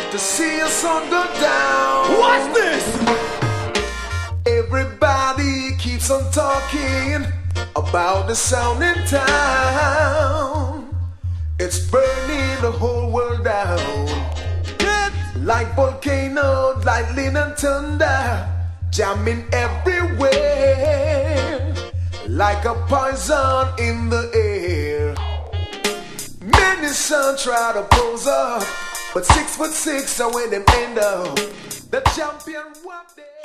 to see a sun go down. What's this? Everybody keeps on talking about the sound in town. It's burning the whole world down. Like volcanoes, lightning and thunder, jamming everywhere, like a poison in the air. Many sons try to pose up, but 6'6" are when them end up. The champion one day.